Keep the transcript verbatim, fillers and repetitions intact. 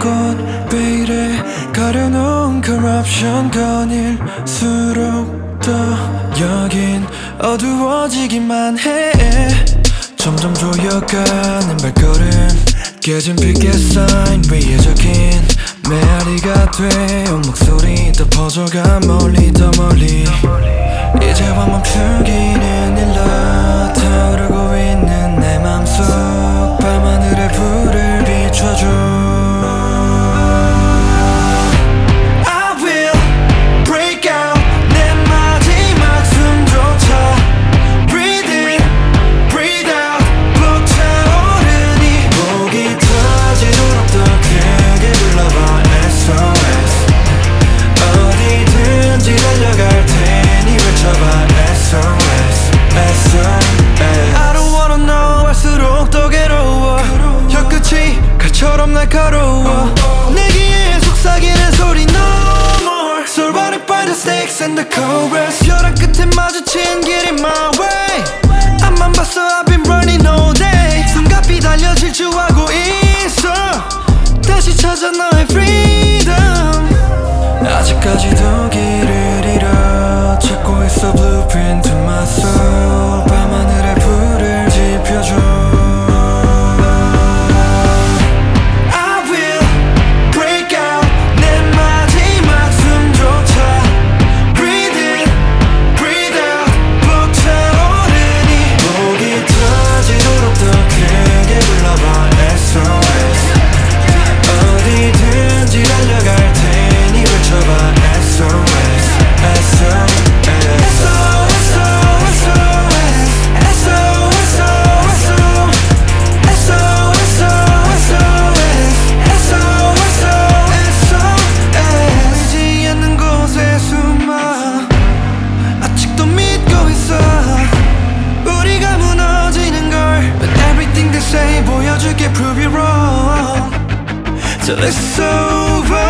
곳 왜 이래 가려놓은 corruption 거닐수록 더 여긴 어두워지기만 해. 점점 조여가는 발걸음 깨진 피켓 사인 위에 적힌 메아리가 돼온 목소리 더 퍼져가 멀리 더 멀리 이제와 멈추기는 일러 타오르고 있는 내 맘속 밤하늘의 불을 비춰줘. 처럼 날카로워 내기에 속삭이는 소리 no more Surrounded by the snakes and the cobras 벼랑 끝에 마주친 길이 my way 앞만 봤어 I've been running all day 숨가삐 달려 질주하고 있어 다시 찾아 너의 freedom 아직까지도 길을 잃어 찾고 있어 blueprint to my soul 밤하늘의 불을 지펴줘. Till it's over.